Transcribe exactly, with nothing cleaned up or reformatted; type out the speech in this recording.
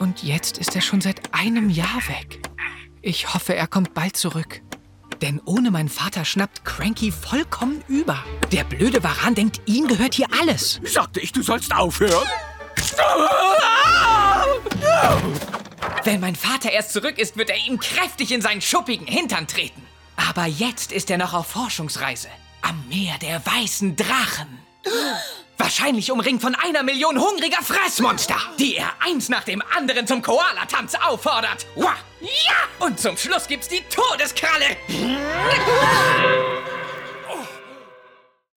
Und jetzt ist er schon seit einem Jahr weg. Ich hoffe, er kommt bald zurück. Denn ohne meinen Vater schnappt Cranky vollkommen über. Der blöde Varan denkt, ihm gehört hier alles. Sagte ich, du sollst aufhören? Wenn mein Vater erst zurück ist, wird er ihm kräftig in seinen schuppigen Hintern treten. Aber jetzt ist er noch auf Forschungsreise. Am Meer der weißen Drachen. Wahrscheinlich umringt von einer Million hungriger Fressmonster, die er eins nach dem anderen zum Koala-Tanz auffordert. Wah! Ja! Und zum Schluss gibt's die Todeskralle.